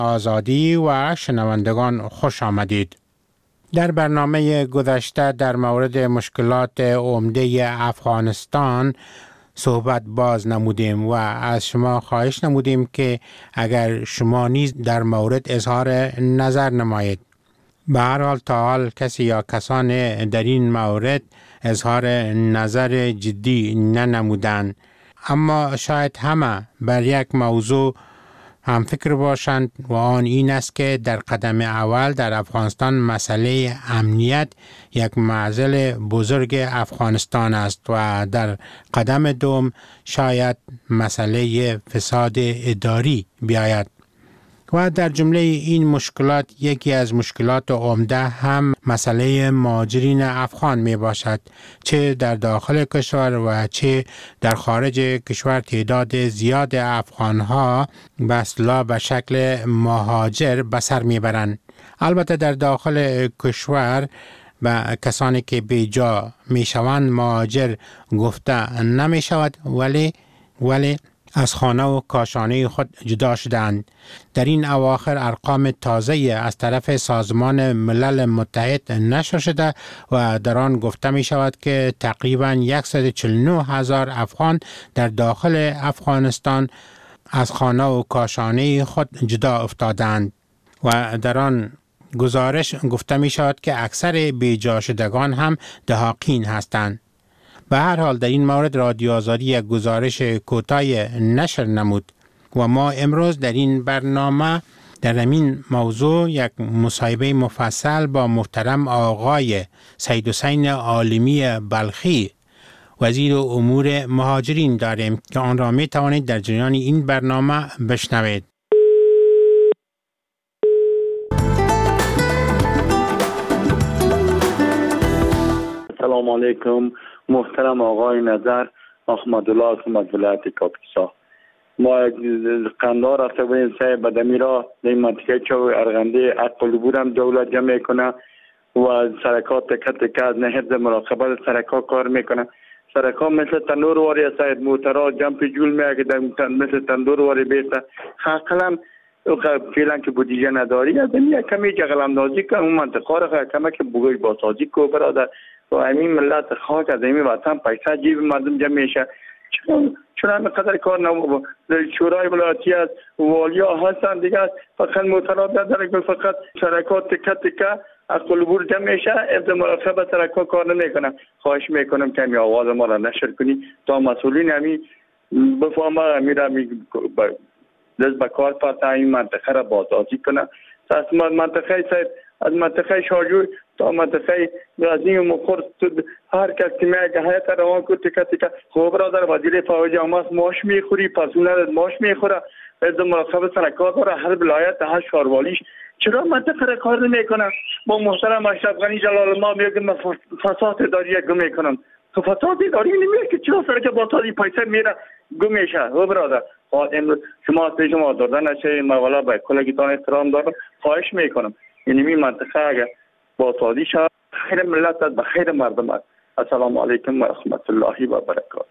آزادی و شنوندگان خوش آمدید. در برنامه گذشته در مورد مشکلات عمده افغانستان صحبت باز نمودیم و از شما خواهش نمودیم که اگر شما نیز در مورد اظهار نظر نمایید. به هر حال تا حال کسی یا کسان در این مورد اظهار نظر جدی ننمودند، اما شاید همه بر یک موضوع هم فکر باشند و آن این است که در قدم اول در افغانستان مسئله امنیت یک معضل بزرگ افغانستان است و در قدم دوم شاید مسئله فساد اداری بیاید. و در جمله این مشکلات یکی از مشکلات عمده هم مسئله مهاجرین افغان می باشد، چه در داخل کشور و چه در خارج کشور. تعداد زیاد افغانها به اصطلاح به شکل مهاجر به سر می برند. البته در داخل کشور و کسانی که بیجا می شوند مهاجر گفته نمی شود، ولی از خانه و کاشانه خود جدا شدند. در این اواخر ارقام تازه از طرف سازمان ملل متحد نشر شده و در آن گفته می شود که تقریباً 149,000 افغان در داخل افغانستان از خانه و کاشانه خود جدا افتادند و در آن گزارش گفته می شود که اکثر بیجا شدگان هم دهاقین هستند. به هر حال در این مورد رادیو آزادی یک گزارش کوتاه نشر نمود و ما امروز در این برنامه در همین موضوع یک مصاحبه مفصل با محترم آقای سید حسین عالمی بلخی وزیر امور مهاجرین داریم که آن را می توانید در جریان این برنامه بشنوید. سلام علیکم محترم آقای نظر احمدالله از ولایت کاپیسا. ما قندار رفته بودیم سه بدمی را در منطقه چو ارغنده اقلبور هم دولت جمع میکنه و سرکات تکت از نهر مراقبت سرکات کار میکنه. سرکات مثل تندور واری است، موترها جمپ جول میگه مثل تندور واری بیسته. حقلا فعلا که بودجه نداری از این کمی جغلم نازی که اون منطقه را کمک بگوی باسازی کو برادر و همین ملت خاک از همین وطن پیسه جیب مردم جمع میشه. چون همه قدر کار نمو شورای ولایتی است، والیا هستن دیگه، فقط موترات نداره، فقط سرکات تکه اقلبور جمع میشه، از مراقبه سرکات کار نمیکنه. خواهش میکنم که همین آواز ما را نشر کنی تا مسئولین همین بفهمه همین را دست به کار پس این منطقه را بازسازی کنه. از منطقه شارجوی تا منطقه غزنی و مخور هر کس که میگه هیئت روان کو تکه خوب برادر وزیر فوج آماس ماش میخوری، پسونه ماش میخوره، از مراقبه سرکات داره هر ولایت هر شاروالیش. چرا منطقه را کار نمیکنه؟ با محترم اشرف غنی جلال الله میگه من فساد اداری گم میکنم. تو فساد اداری نمیگه که چرا سرک بازسازی پیسه میره گم میشه. خوب برادر امروز شما از پیش ما دادن نشه، من والا به کلگیتان احترام دارم، خواهش میکنم یعنی این منطقه اگر بازسازی شد خیر ملت است، به خیر مردم است. السلام علیکم و رحمت الله و برکاته.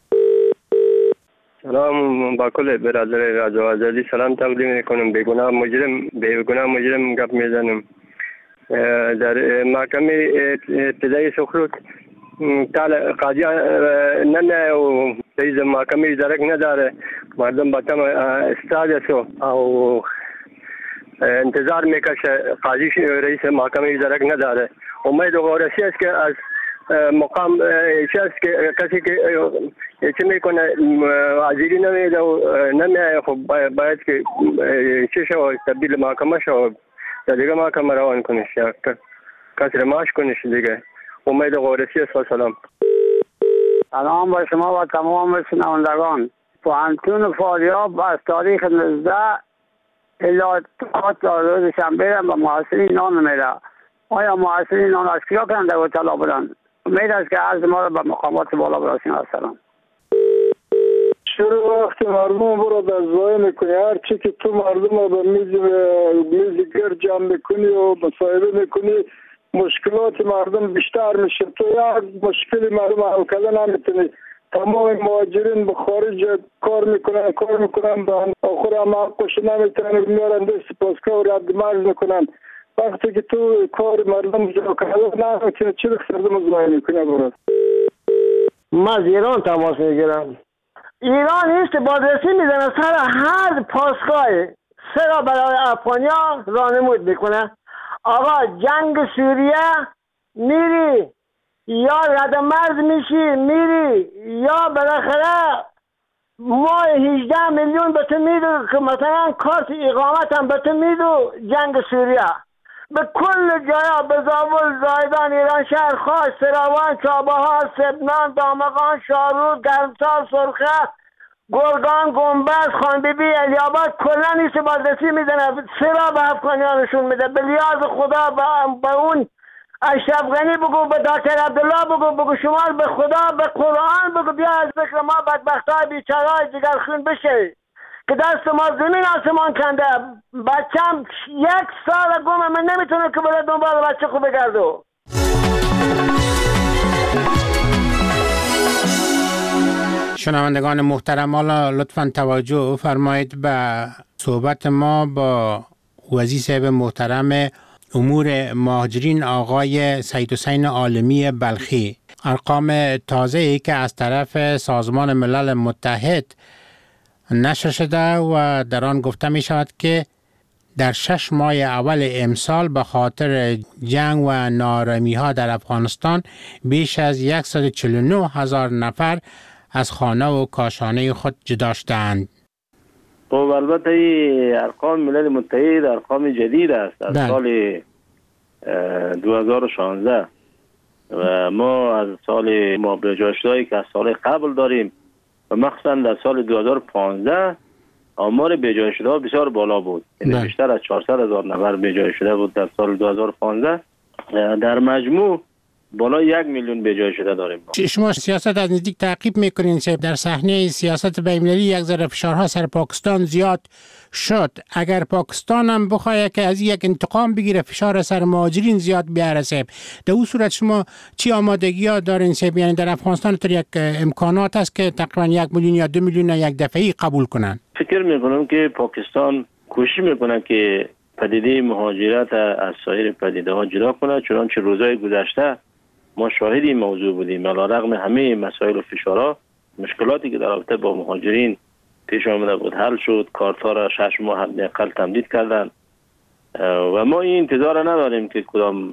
سلام با کل برادر رادیو آزادی سلام تقدیم میکنم. بیگناه مجرم گپ میزنم. در محکمه ابتدایی سخروت قاضی نه و رئیس محکمه درک نداره، مردم با تم استاد او انتظار میکشه. قاضی رئیس محکمه درک نداره. امید و غورسی است که از مقام است که کسی که چه میکنه حاضری نمیده و نمیه، خب باید که چه شو تبدیل محکمه شو یا دیگه محکمه روان کنش یا کسر معاش کنش دیگه. امید غورسی است. سلام. سلام با شما و تمام شنوندگان. پوهنتون فاریاب از تاریخ 19 الی روز شنبه به محصلین نان میده. آیا محصلین نان از کیا کننده و طلا بودند؟ امید است که عرض ما را به مقامات بالا برسیم. السلام. چرا وقتی مردم برو در ضایع میکنی؟ هر چی که تو مردم رو به میز گرد جمع میکنی و مصاحبه میکنی مشکلات مردم بیشتر میشه. تو یک مشکلی مردم حل کردن نمیتونی. تمام مهاجرین به خارج کار میکنن به آخر هم حقش نمیتونن میارن دست پاسگاه و رد مرز میکنن. وقتی که تو کار مردم جا کرده نمیتونه چی بخسرده مزمایی میکنه برد. من از ایران تماس میگیرم. ایران هیچ بازرسی میزنه سر هر پاسگاه سرا برای افغانیا رانمود میکنه. آقا جنگ سوریه میری یا رد مرز میشی میری یا بالاخره ما 18 میلیون به تو میدو که مثلا کارت اقامت هم به تو میدو جنگ سوریه به کل جایا به زابل، زایدان، ایران شهر، خاص، سراوان، چابهار، سبنان، دامغان، شارود، گرمسار، سرخه، گرگان، گنبز، خانبیبی، الیاباد کلا نیست بازرسی میزنه سرا به افغانیان نشون میده. به لیاز خدا به اون اشرف غنی بگو، به دکتر عبدالله بگو شما به خدا به قرآن بگو بیا از ذکر ما بدبختای بیچارهای جگرخون بشه که دست ما زمین آسمان کنده. بچم 1 سال گمه من نمیتونه که بره دنبال بچه خوب بگردو. شنوندگان محترم، حالا لطفاً توجه فرمایید به صحبت ما با وزیر صاحب محترم امور مهاجرین آقای سید حسین عالمی بلخی. ارقام تازه‌ای که از طرف سازمان ملل متحد نشر شده و در آن گفته می شود که در 6 ماه اول امسال به خاطر جنگ و ناآرامی ها در افغانستان بیش از 149,000 نفر از خانه و کاشانه خود جدا شدند. خب البته این ارقام ملل متحد ارقام جدید است از سال 2016 و ما از سال ما بجاشتهایی که از سال قبل داریم و مخصوصا در سال 2015 آمار بجای شده بسیار بالا بود. یعنی بیشتر از 400,000 نفر بجای شده بود در سال 2015. در مجموع بالا 1 میلیون بجای شده داریم. شما سیاست از نزدیک تعقیب میکنین که در صحنه سیاست بین‌المللی یک ذره فشارها سر پاکستان زیاد شد. اگر پاکستان هم بخواد که از یک انتقام بگیره فشار سر مهاجرین زیاد بیاره سیب، در اون صورت شما چی آمادگی ها دارین سیب؟ یعنی در افغانستان تو یک امکانات هست که تقریبا 1 میلیون یا 2 میلیون یک دفعی قبول کنن؟ فکر میکنم که پاکستان کوشش میکنه که پدیده مهاجرت از سایر پدیده ها جدا کنه، چنانچه روزهای گذشته ما شاهد این موضوع بودیم. علیرغم همه مسائل و فشارها، مشکلاتی که در رابطه با مهاجرین پیش آمده بود حل شد. کارت‌ها را 6 ماه حداقل تمدید کردن و ما این انتظار نداریم که کدام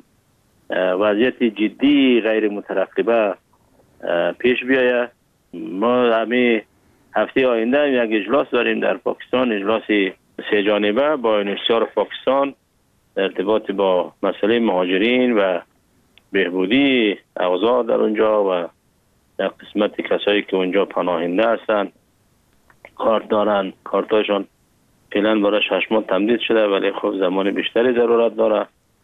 وضعیت جدی غیر مترقبه پیش بیاید. ما همه هفته آینده یک اجلاس داریم در پاکستان، اجلاس 3 جانبه با انحصار پاکستان در ارتباط با مسئله مهاجرین و بهبودی اوضاع در اونجا و در قسمت کسایی که اونجا پناهنده هستن کارت دارن، کارتاشون فعلا برای 6 ماه تمدید شده ولی خب زمان بیشتری ضرورت داره.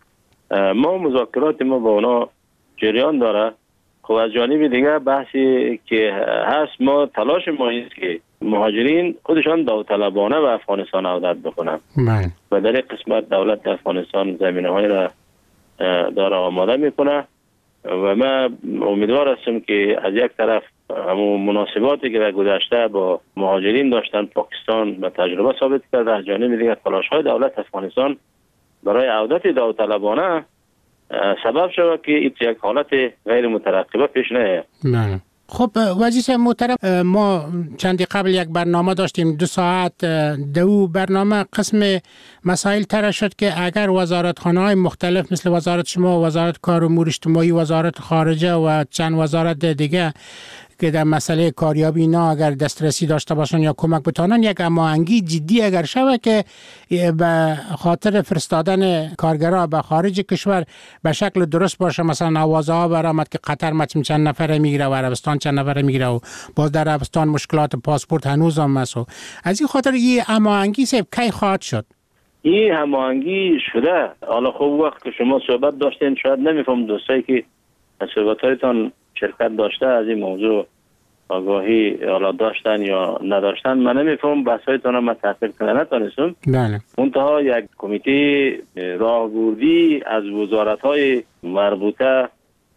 ما مذاکرات ما با اونا جریان داره. خب از جانب دیگه بحثی که هست، ما تلاش ما است که مهاجرین خودشان داوطلبانه به افغانستان عودت بکنن و در این قسمت دولت افغانستان زمینه‌های را داره آماده میکنه و من امیدوار هستم که از یک طرف همون مناسباتی که در گذشته با مهاجرین داشتن پاکستان به تجربه ثابت کرده، از جانب دیگر تلاش‌های دولت افغانستان برای عودت داوطلبانه سبب شود که یک حالت غیر مترقبه پیش نیاید. خب وزیر محترم، ما چندی قبل یک برنامه داشتیم 2 ساعت. دو برنامه قسم مسائل طرح شد که اگر وزارتخانه‌های مختلف مثل وزارت شما، وزارت کار و امور اجتماعی، وزارت خارجه و چند وزارت دیگه که در مسئله کاریابی اینا اگر دسترسی داشته باشن یا کمک بتانن، یک هماهنگی جدی اگر شود که به خاطر فرستادن کارگرها به خارج کشور به شکل درست باشه. مثلا آوازه ها برآمد که قطر چند نفره میگیره و عربستان چند نفره میگیره و باز در عربستان مشکلات پاسپورت هنوز هم هست. از این خاطر این هماهنگی کی خواهد شد؟ این هماهنگی شده. حالا خب وقت که شما صحبت داشتین شاید نمیفهم دوستایی که صحبت‌هایتان شرکت داشته از این موضوع آگاهی حالا داشتن یا نداشتن. من نمیفهم بحثایتان من تحقیق کنه نتانستم. بله. منتها یک کمیته راهبردی از وزارت‌های مربوطه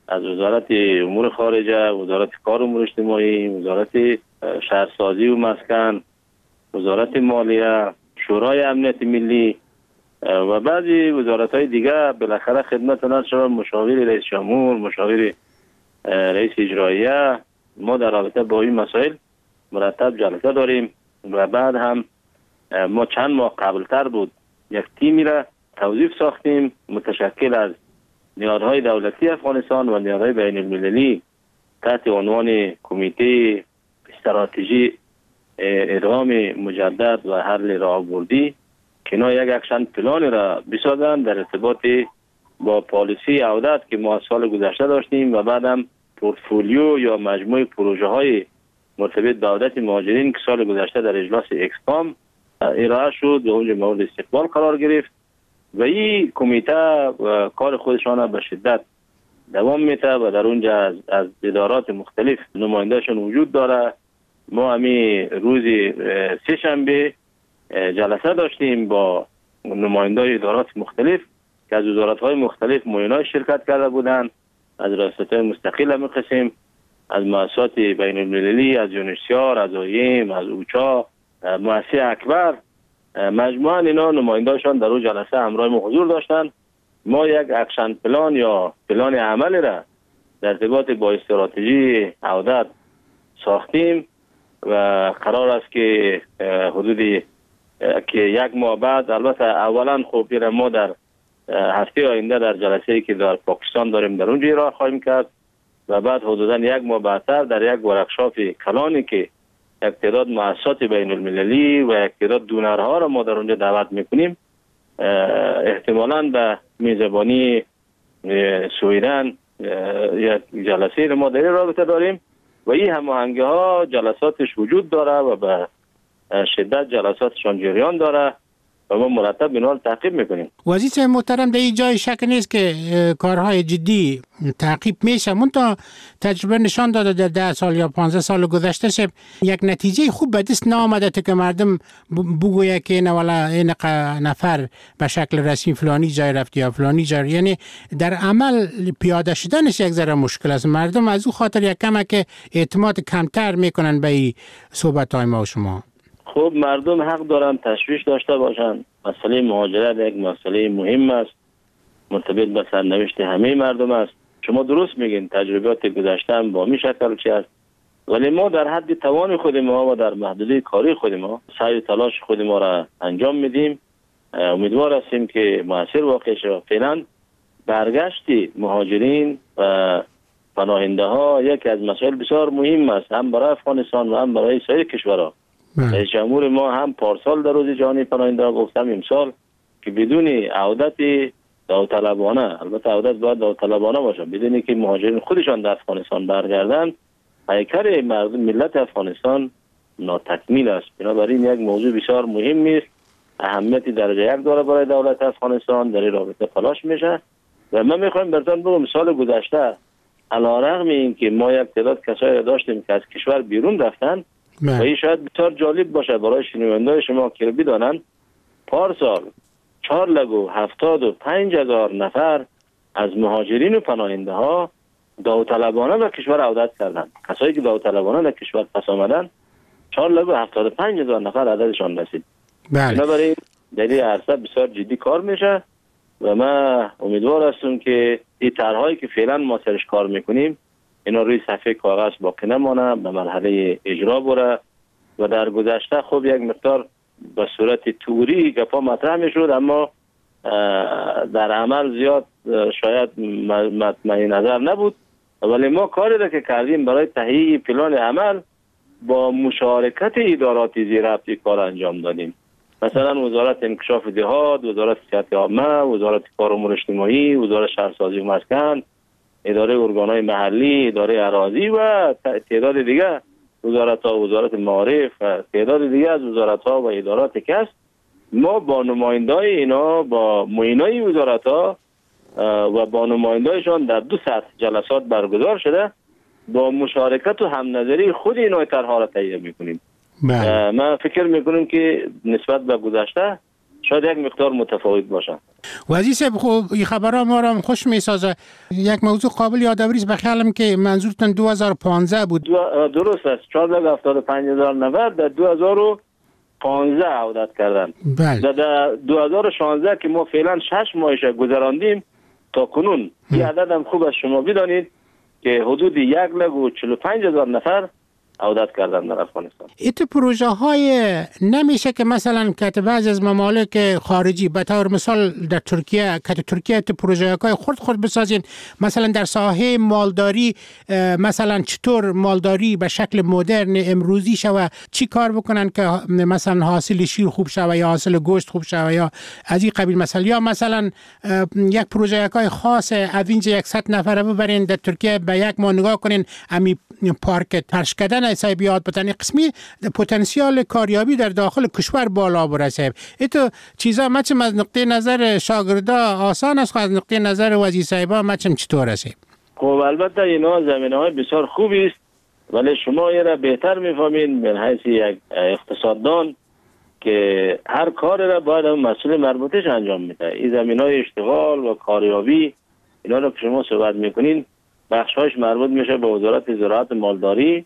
از وزارت امور خارجه، وزارت کار امور اجتماعی، وزارت شهرسازی و مسکن، وزارت مالیه، شورای امنیت ملی و بعضی وزارت‌های دیگه بالاخره خدمت شما مشاور رئیس جمهور، مشاور رئیس اجراییه، ما در رابطه با این مسائل مرتب جلسه داریم و بعد هم ما چند ماه قبلتر بود یک تیمی را توظیف ساختیم متشکل از نهادهای دولتی افغانستان و نهادهای بین المللی تحت عنوان کمیته استراتژی ادغام مجدد و حل راهبردی که اینا یک اکشن پلان را بسازند در ارتباط با پالیسی عودت که ما سال گذشته داشتیم و بعد هم پورتفولیو یا مجموعه پروژه های مرتبط به عودت مهاجرین که سال گذشته در اجلاس اکسکام ارائه شد و اونجا مورد استقبال قرار گرفت و این کمیته کار خودشان به شدت دوام میده و در اونجا از ادارات مختلف نمایندهشون وجود داره. ما همین روز سه شنبه جلسه داشتیم با نمایندای ادارات مختلف که از وزارت‌های مختلف معاینات شرکت کرده بودند، از ریاست‌های مستقل همین قسم، از مؤسسات بین المللی، از یونیسیار، از اویم، از اوچا، مؤسسه اکبر، مجموعاً اینا نماینده‌شان در اون جلسه همراه ما حضور داشتند. ما یک اکشن پلان یا پلان عملی را در ارتباط با استراتژی عودت ساختیم و قرار است که حدودی که یک ماه بعد، البته اولا خب ما در هفته آینده در جلسه‌ای که در پاکستان داریم در اونجا ارائه خواهیم کرد و بعد حدودا یک ماه بعدتر در یک ورکشاپ کلانی که یک تعداد مؤسسات بین المللی و یک تعداد دونرها را ما در اونجا دعوت میکنیم، احتمالاً به میزبانی سویدن یک جلسه را ما در این رابطه داریم و این هماهنگی ها جلساتش وجود داره و به شدت جلساتشان جریان داره و ما مرتب اینا رو تعقیب میکنیم. وزیر محترم، در این جای شک نیست که کارهای جدی تعقیب میشه، منتها تجربه نشان داده در 10 سال یا 15 سال گذشته شب یک نتیجه خوب به دست نآمده که مردم بگویه که نه والا این نفر به شکل رسمی فلانی جای رفت یا فلانی جای، یعنی در عمل پیاده شدنش یک ذره مشکل است. مردم از او خاطر یک کمه که اعتماد کمتر میکنن به این صحبت‌های ما و شما. خب مردم حق دارن تشویش داشته باشن. مسئله مهاجرت یک مسئله مهم است، مرتبط به سرنوشت همه مردم است. شما درست میگین، تجربیات گذشته هم با می شکل چی است، ولی ما در حد توان خود ما و در محدوده کاری خود ما سعی تلاش خود ما را انجام میدیم. امیدوار هستیم که موثر واقع شود. فعلا برگشت مهاجرین و پناهنده ها یکی از مسائل بسیار مهم است، هم برای افغانستان و هم برای سایر کشورها. رئیس جمهور ما هم پارسال در روز جهانی پناهنده ها گفتم امسال که بدون عودت داوطلبانه، البته عودت باید داوطلبانه باشه، بدون که مهاجرین خودشان در افغانستان برگردند، پیکر مردم ملت افغانستان ناتکمیل است. بنابراین یک موضوع بسیار مهم است، اهمیتی درجه یک داره برای دولت افغانستان، در این رابطه تلاش میشه و من میخوایم براتون بگم سال گذشته علیرغم اینکه ما یک تعداد کسایی داشتیم که از کشور بیرون رفتن و این شاید بسیار جالب باشه برای شنونده‌های شما که بدانند، پارسال 4,75,000 نفر از مهاجرین و پناهنده ها داوطلبانه به کشور عودت کردند. کسایی که داوطلبانه به کشور پس آمدن 4,75,000 نفر عددشان رسید. بنابراین در این عرصه بسیار جدی کار میشه و من امیدوار هستم که این طرح‌هایی که فعلا ما سرش کار میکنیم اینا روی صفحه کاغذ باقی نمانه، به مرحله اجرا بره و در گذشته خب یک مقدار به صورت توری گپا مطرح میشد اما در عمل زیاد شاید مطمئن نظر نبود، ولی ما کاری را که کردیم برای تهیه پلان عمل با مشارکت ادارات زیرربط کار انجام دادیم. مثلا وزارت انکشاف دهات، وزارت صحت عامه، وزارت کار امور اجتماعی، وزارت شهرسازی و مسکن، اداره ارگانهای محلی، اداره اراضی و تعداد دیگه وزارت‌ها، وزارت معارف و تعداد دیگه از وزارت‌ها و ادارات کسب، ما با نمایندای اینا، با معینای وزارت‌ها و با نمایندایشان در 2 سطح جلسات برگزار شده، با مشارکت و هم نظری خود اینا طرح‌ها را تهیه می‌کنیم. من فکر می‌کنم که نسبت به گذشته شاید یک مقدار متفاوت باشن. وزیر صاحب خب این خبرها ما را خوش میسازه. یک موضوع قابل یادآوری است، بخیالم که منظورتون 2015 بود. درست است. 475,000 نفر در 2015 عودت کردن. بله. در 2016 که ما فعلا 6 ماهش گذراندیم تا کنون این عدد هم خوب از شما بدانید که حدود 1,45,000 نفر عودت کردن در افغانستان. ایت پروژه های نمیشه که مثلا که بعضی از ممالک خارجی به طور مثال در ترکیه که ترکیه ایت پروژه های خود بسازین، مثلا در ساحه مالداری مثلا چطور مالداری به شکل مدرن امروزی شوه، چی کار بکنن که مثلا حاصل شیر خوب شوه یا حاصل گوشت خوب شوه یا از این قبیل مثلا، یا مثلا یک پروژه های خاص از اینجا 100 نفره ببرین در ترکیه به یک ماه نگاه کنین امی پارک ترش کردن ایسای بیاد بتنی قسمی پتانسیال کاریابی در داخل کشور بالا برسه. ایتو چیزا مچم از نقطه نظر شاگردا آسان است، از نقطه نظر وزیر صاحبا مچم چطور است؟ خب البته اینا زمینه‌های بسیار خوبی است، ولی شما این را بهتر می‌فهمین من حیث یک اقتصاددان که هر کار را باید مسئول مربوطش انجام میده. این زمینه‌های اشتغال و کاریابی اینا رو که شما صحبت میکنین بخش‌هاش مربوط میشه به وزارت زراعت مالداری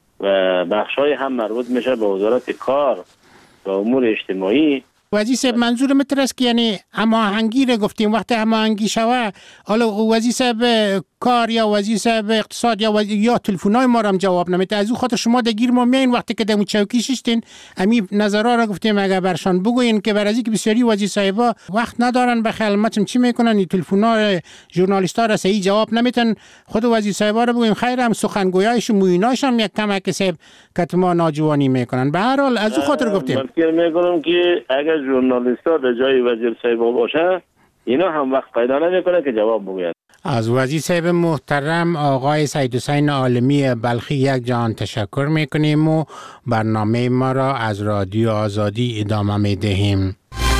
و بخش‌های هم مربوط میشه به وزارت کار و امور اجتماعی. وزیر صاحب منظور متر است که یعنی هماهنگی رو گفتیم، وقتی هماهنگی شوه حالا وزیر صاحب کار یا وزیر صاحب اقتصاد یا تلفن‌های ما رو هم جواب نمیده، از او خاطر شما دگیر ما میاین وقتی که دمو چوکی ششتین امی نظرها رو گفتیم اگر برشان بگوین که برای که بسیاری وزیر صاحبا وقت ندارن به خدمتم چی میکنن، این تلفن‌ها ژورنالیست‌ها را صحیح جواب نمیتن، خود وزیر صاحبا رو بگوین خیر هم سخنگویایش و مویناش هم یک کمک صاحب که ما ناجوانی میکنن. به هر حال از او خاطر گفتیم من فکر میکنم که اگر ژورنالیست‌ها به جای وزیر صاحب باشه اینا هم وقت پیدا نمیکنه که جواب بگوین. از وزیر صاحب محترم آقای سید حسین عالمی بلخی یک جان تشکر میکنیم و برنامه ما را از رادیو آزادی ادامه میدهیم.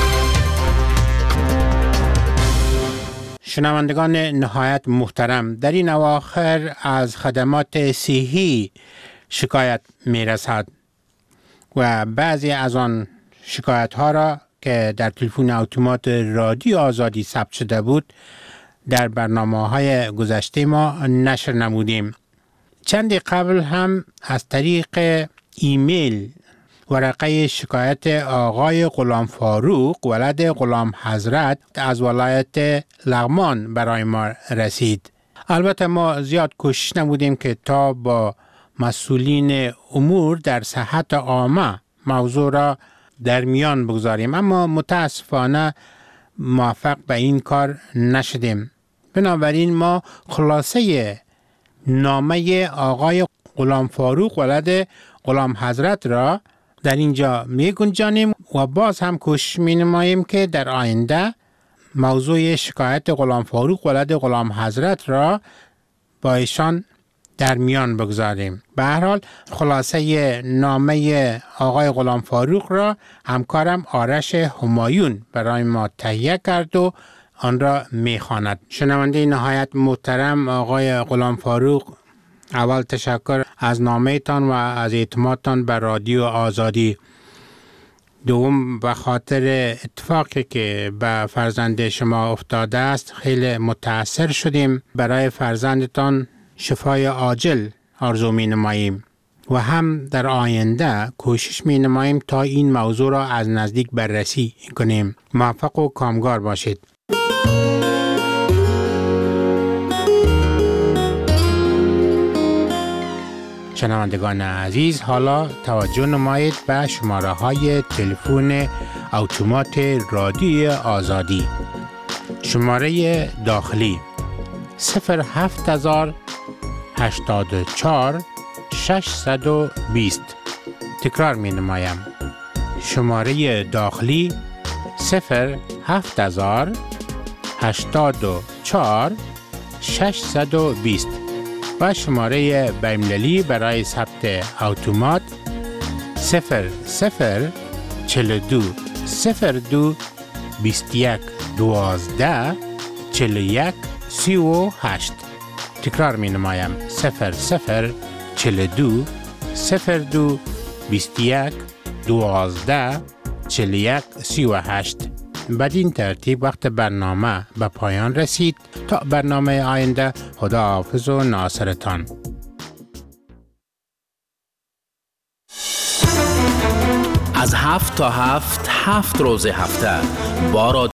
شنوندگان نهایت محترم، در این اواخر از خدمات صحی شکایت میرسد و بعضی از آن شکایت ها را که در تلفن اتومات رادیو آزادی ثبت شده بود در برنامه‌های گذشته ما نشر نمودیم. چندی قبل هم از طریق ایمیل ورقه شکایت آقای غلام فاروق ولد غلام حضرت از ولایت لغمان برای ما رسید. البته ما زیاد کوشش نمودیم که تا با مسئولین امور در صحت عامه موضوع را در میان بگذاریم، اما متاسفانه موفق به این کار نشدیم. بنابراین ما خلاصه نامه آقای غلام فاروق ولد غلام حضرت را در اینجا می گنجانیم و باز هم کوشش می نماییم که در آینده موضوع شکایت غلام فاروق ولد غلام حضرت را با ایشان در میان بگذاریم. به هر حال خلاصه نامه آقای غلام فاروق را همکارم آرش همایون برای ما تهیه کرد و آن را میخواند. شنونده نهایت محترم آقای غلام فاروق، اول تشکر از نامه تان و از اعتمادتان به رادیو آزادی. دوم به خاطر اتفاقی که به فرزند شما افتاده است خیلی متاثر شدیم. برای فرزندتان شفای عاجل آرزو می نماییم و هم در آینده کوشش می نماییم تا این موضوع را از نزدیک بررسی کنیم. موفق و کامگار باشید. شنوندگان عزیز، حالا توجه نمایید به شماره های تلفن اتومات رادیو آزادی. شماره داخلی 07084 620. تکرار می نمایم. شماره داخلی 07084 620 و شماره بین‌المللی برای ثبت اتومات 0042 02 21 12 41 38. تکرار می نمایم 0042 02 21 12 41 38. بدین ترتیب وقت برنامه به پایان رسید. تا برنامه آینده، خداحافظ و ناصرتان. از 7 تا 7 روز هفته با